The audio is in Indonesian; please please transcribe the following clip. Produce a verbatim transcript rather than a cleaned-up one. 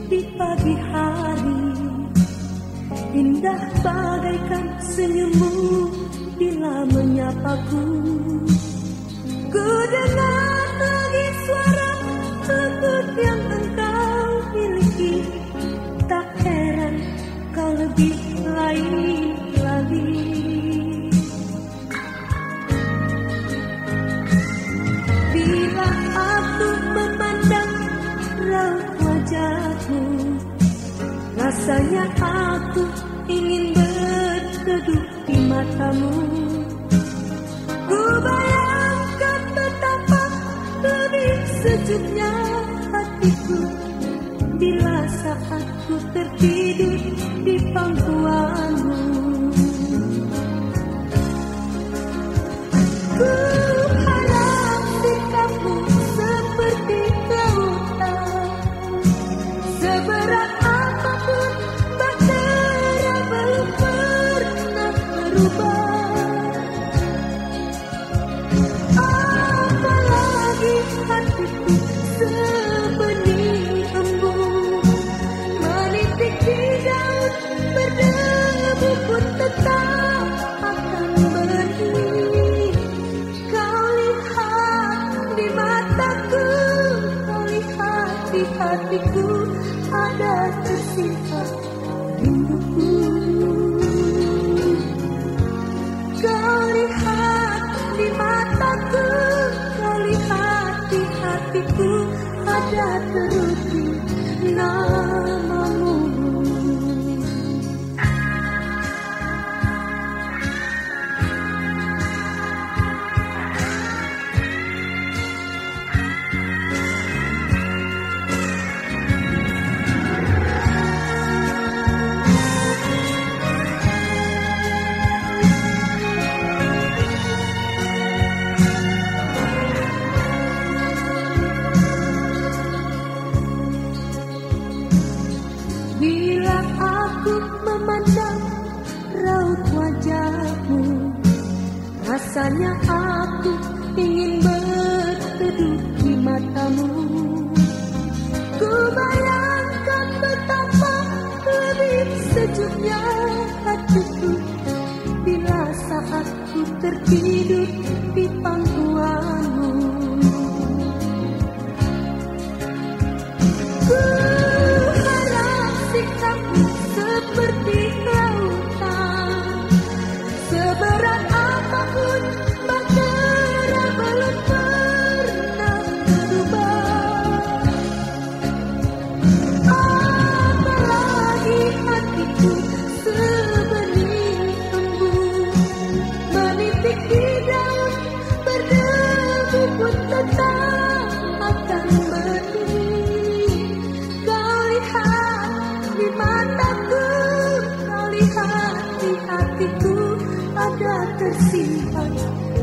di pagi hari, indah bagaikan senyummu bila menyapaku. Ku dengar lagi suara lembut yang engkau miliki, tak heran kau lebih lain lagi. Bila aku memandang raut wajahmu, rasanya aku ingin berteduh di matamu. Ku bayangkan betapa lebih sejuknya hatiku bila saat ku tertidur di pangkuanmu. Ku harap sikapmu seperti lautan, seberat apapun bahtera belum pernah berubah. Apalagi hatiku sebenih embun, menitik di daun berdebu pun tetap akan benih. Kau lihat di mataku, kau lihat di hatiku, ada tersimpan rinduku. Kau lihat di mataku, kau lihat di hatiku, ada terukir namamu. Bila aku memandang raut wajahmu, rasanya aku ingin berteduh di matamu. Ku bayangkan betapa lebih sejuknya hatiku bila saat ku tertidur di pangkuanmu. Ku seperti lautan, seberat apapun bahtera belum pernah berubah. Apalagi hatiku sebenih embun, menitik di daun berdebu pun tetap akan benih. Kau lihat di mataku, kau lihat di hatiku, ada tersimpan